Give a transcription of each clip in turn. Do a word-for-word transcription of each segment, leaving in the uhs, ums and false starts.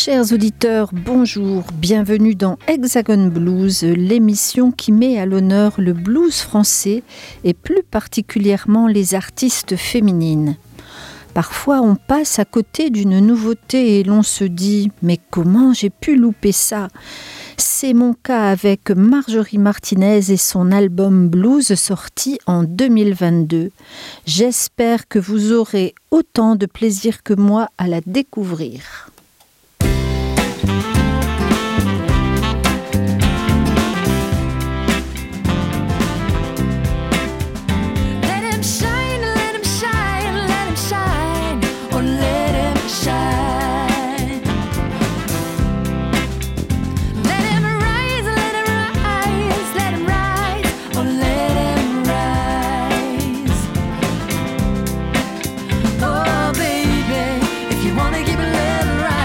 Chers auditeurs, bonjour, bienvenue dans Hexagon Blues, l'émission qui met à l'honneur le blues français et plus particulièrement les artistes féminines. Parfois on passe à côté d'une nouveauté et l'on se dit « mais comment j'ai pu louper ça ?» C'est mon cas avec Marjorie Martinez et son album Blues sorti en deux mille vingt-deux. J'espère que vous aurez autant de plaisir que moi à la découvrir. Oh baby, if you wanna give a little ride.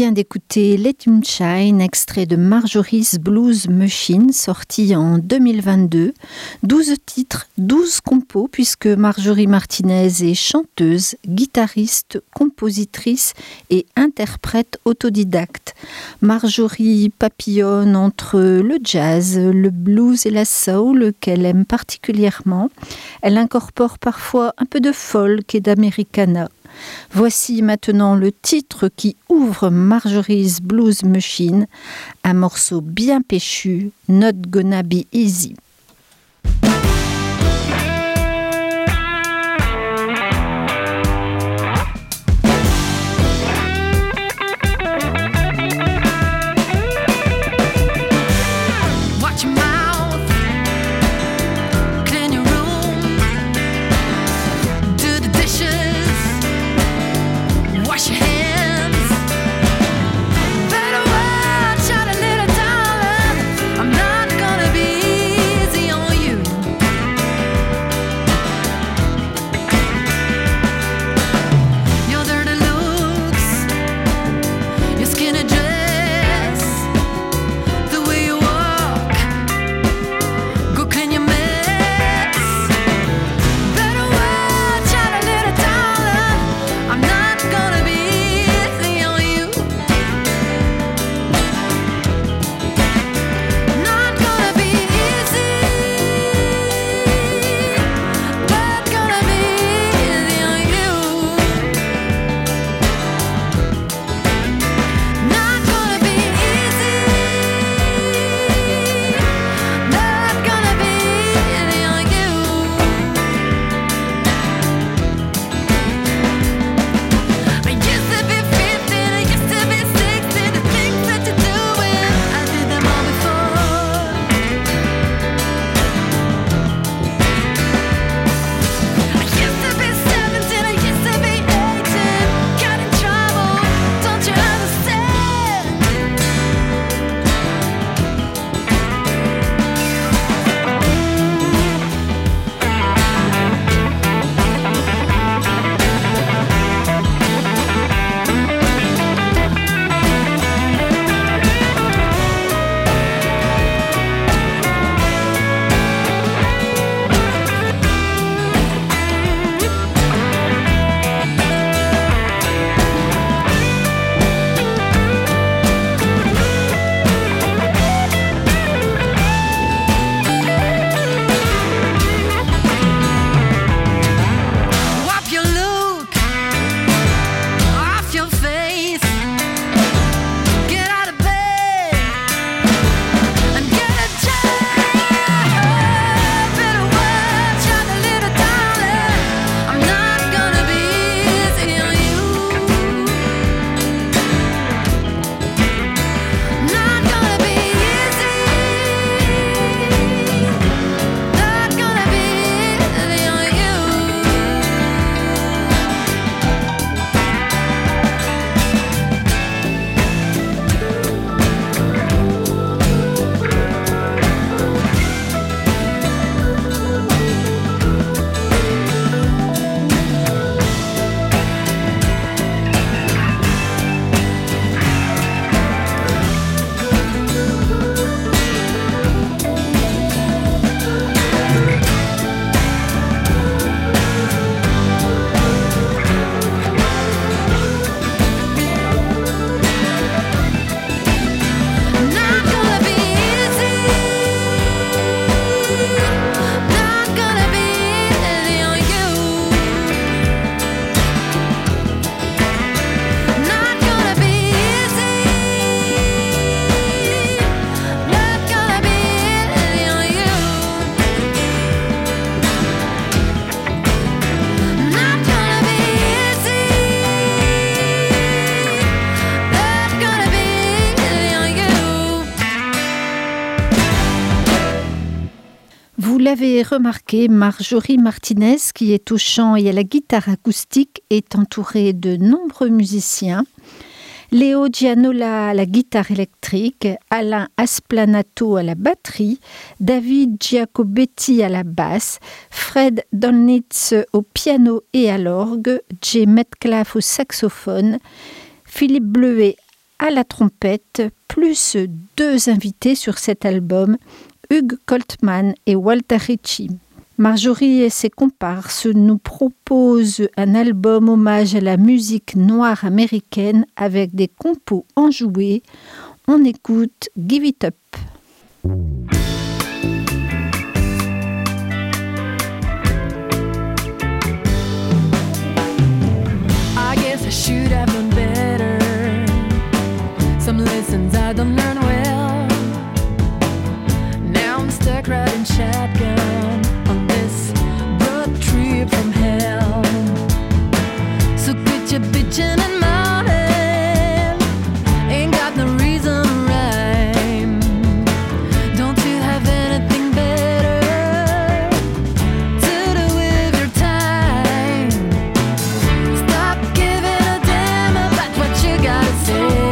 vient d'écouter Let Him Shine, extrait de Marjorie's Blues Machine, sorti en deux mille vingt-deux. douze titres, douze compos, puisque Marjorie Martinez est chanteuse, guitariste, compositrice et interprète autodidacte. Marjorie papillonne entre le jazz, le blues et la soul, qu'elle aime particulièrement. Elle incorpore parfois un peu de folk et d'Americana. Voici maintenant le titre qui ouvre Marjorie's Blues Machine, un morceau bien péchu, Not Gonna Be Easy. l'avez remarqué, Marjorie Martinez, qui est au chant et à la guitare acoustique, est entourée de nombreux musiciens. Léo Gianola à la guitare électrique, Alain Asplanato à la batterie, David Giacobetti à la basse, Fred Dolnitz au piano et à l'orgue, Jay Metcalf au saxophone, Philippe Bleuet à la trompette, plus deux invités sur cet album, Hugh Coltman et Walter Ritchie. Marjorie et ses comparses nous proposent un album hommage à la musique noire américaine avec des compos enjoués. On écoute Give It Up. I guess I should have done better. Some lessons I don't learn well. Now I'm stuck riding shotgun on this road trip from hell. So quit your bitching and moaning. Ain't got no reason to rhyme. Don't you have anything better to do with your time? Stop giving a damn about what you gotta say.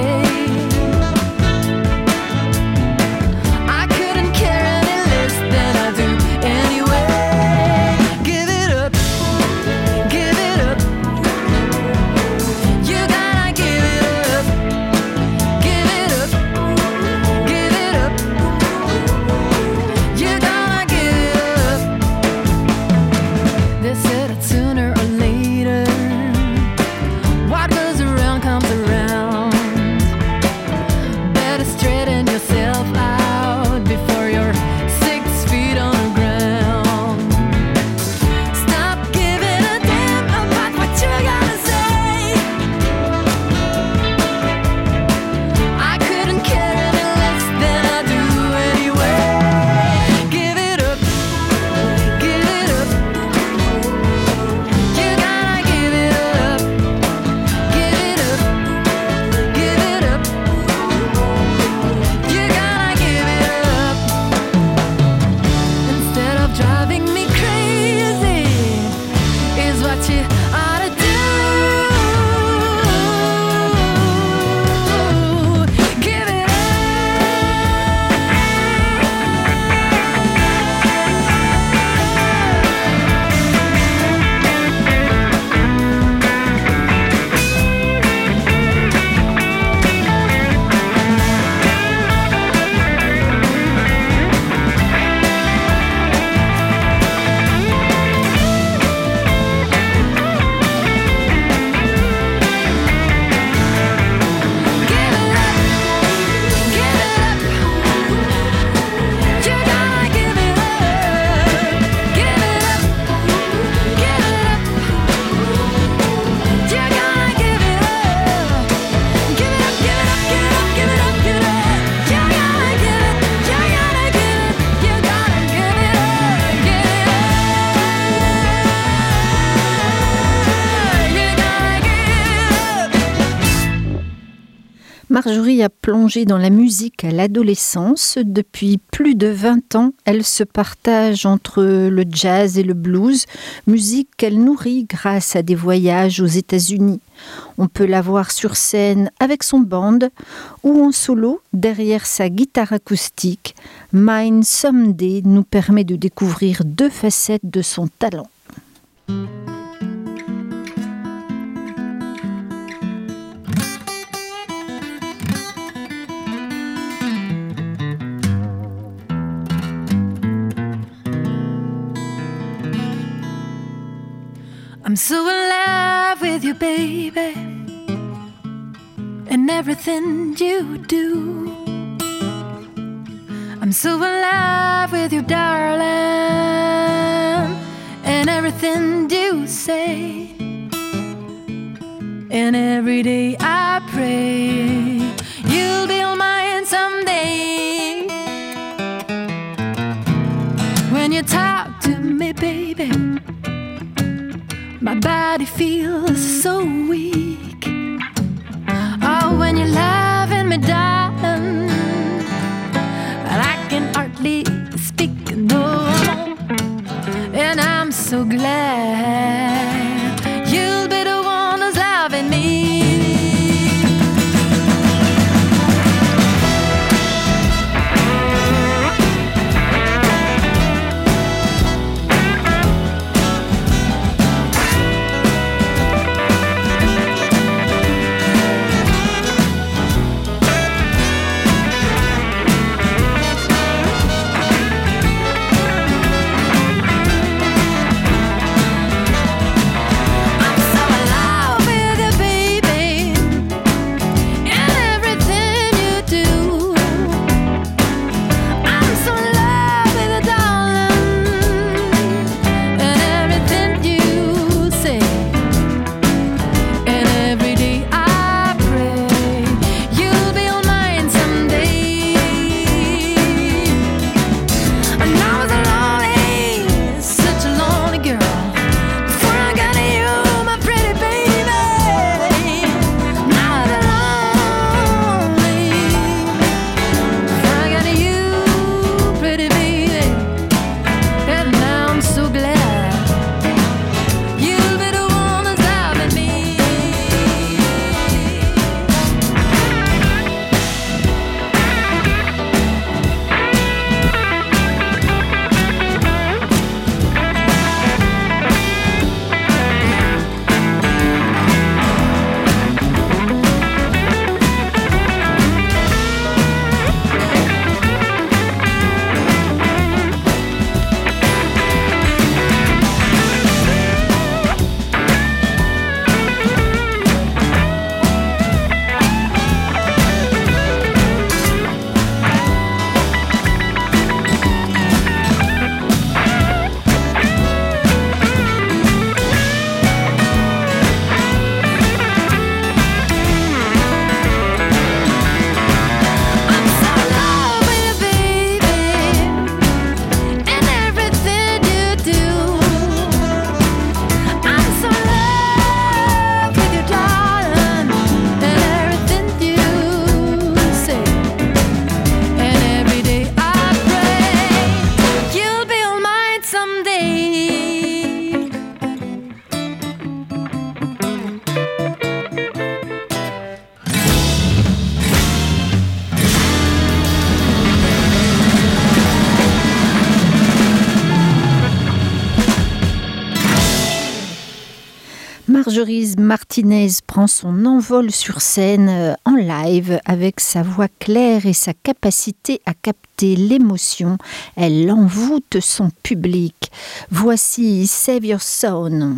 Marjorie a plongé dans la musique à l'adolescence. Depuis plus de vingt ans, elle se partage entre le jazz et le blues, musique qu'elle nourrit grâce à des voyages aux États-Unis. On peut la voir sur scène avec son band ou en solo derrière sa guitare acoustique. Mine Someday nous permet de découvrir deux facettes de son talent. I'm so in love with you, baby, and everything you do. I'm so in love with you, darling, and everything you say. And every day I pray you'll be mine someday. When you talk to me, baby, my body feels so weak. Oh, when you're loving me, darling, and I can hardly speak, no. And I'm so glad you'll be the one who's loving me. Marjorie Martinez prend son envol sur scène euh, en live avec sa voix claire et sa capacité à capter l'émotion. Elle envoûte son public. Voici Save Your Soul.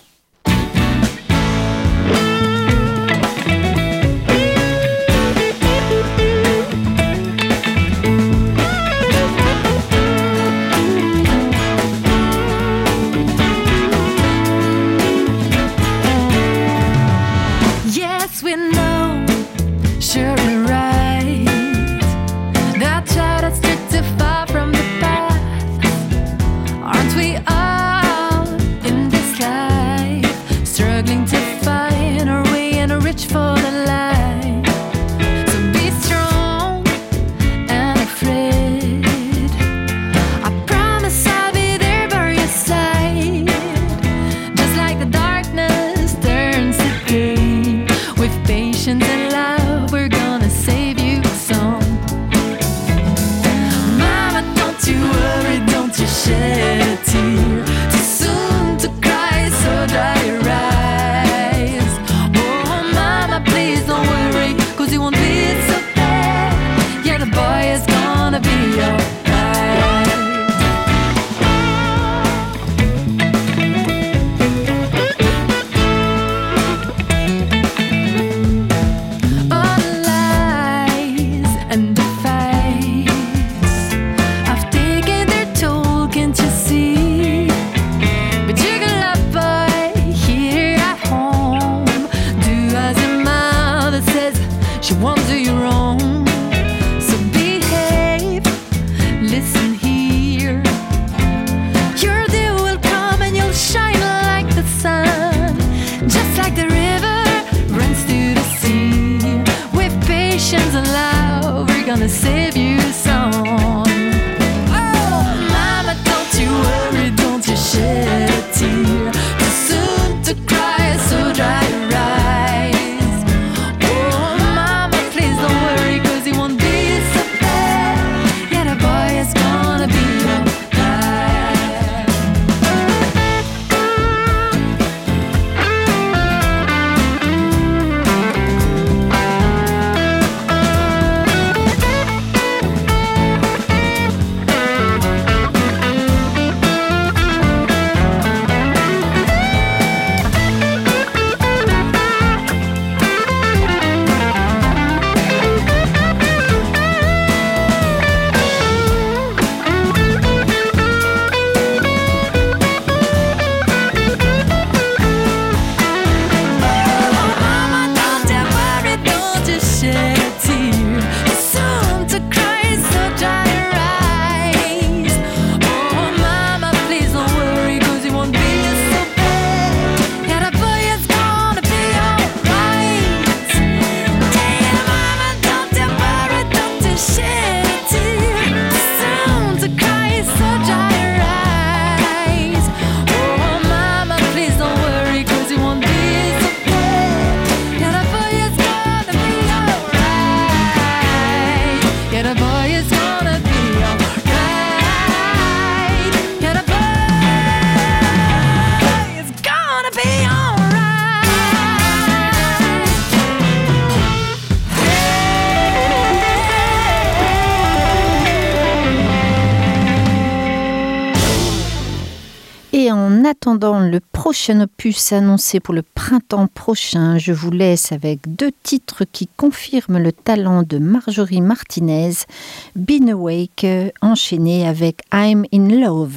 We know, sure we're right. That child that's stripped too far from the path. Aren't we all in this life, struggling to find our way and reach for the light? So be strong and afraid. I promise I'll be there by your side. Just like the darkness turns to day. With patience and love, we're gonna save you some. Mama, don't you worry, don't you shed a tear. Too soon to cry, so dry your eyes. Oh, mama, please don't worry, cause you won't be so bad. Yeah, the boy is gonna be alright. Won't do you wrong, so behave, listen here. Your day will come and you'll shine like the sun, just like the river runs to the sea. With patience and love, we're gonna save you some. Oh, mama, don't you worry, don't you shed a tear. Too soon to cry, so dry your eyes. En attendant le prochain opus annoncé pour le printemps prochain, je vous laisse avec deux titres qui confirment le talent de Marjorie Martinez, Been Awake, enchaîné avec I'm in Love.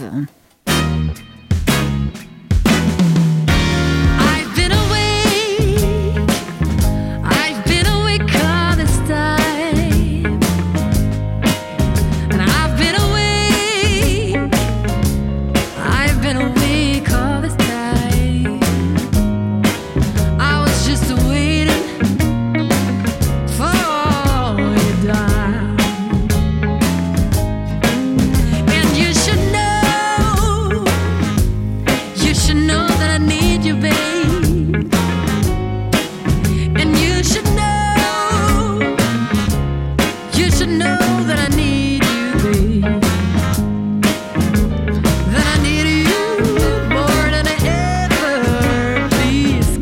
And you should know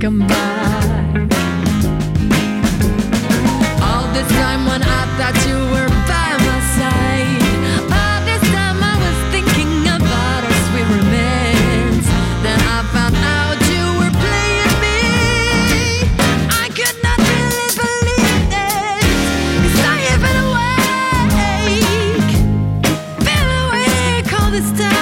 come by. All this time when I thought you were by my side, all this time I was thinking about our sweet romance. Then I found out you were playing me. I could not really believe it, 'cause I have been awake, been awake all this time.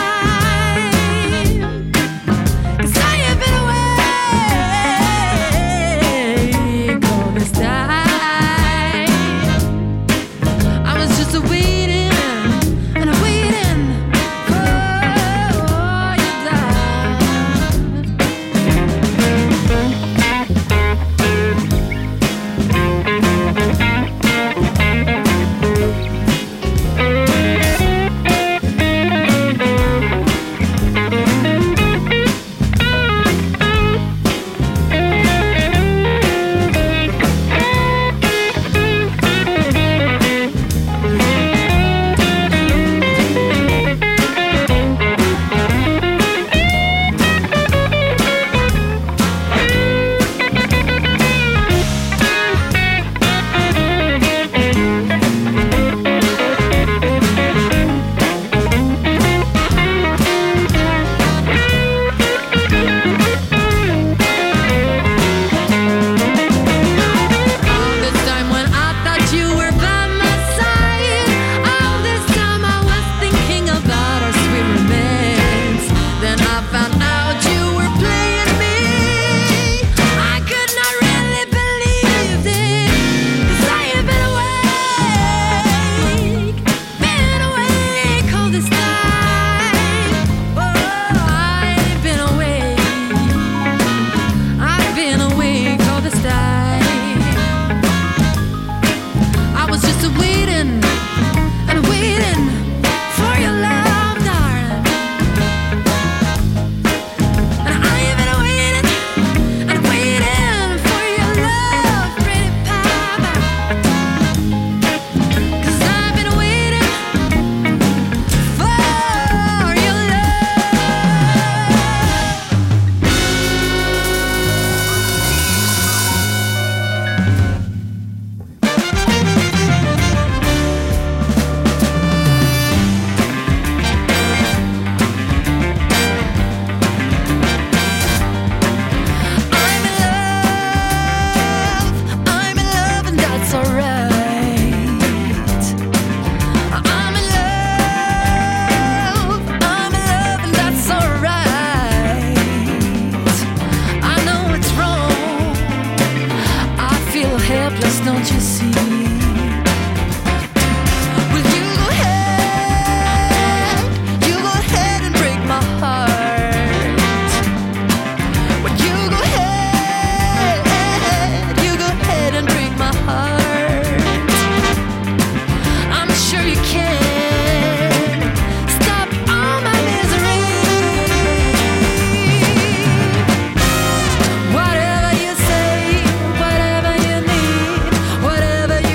Whatever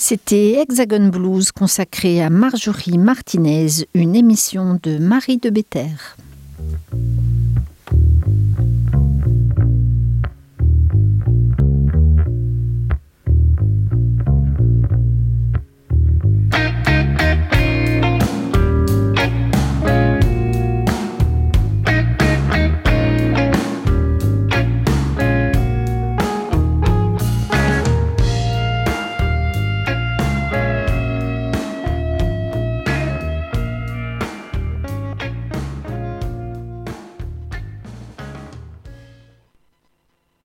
C'était Hexagon Blues consacré à Marjorie Martinez, une émission de Marie de Béter.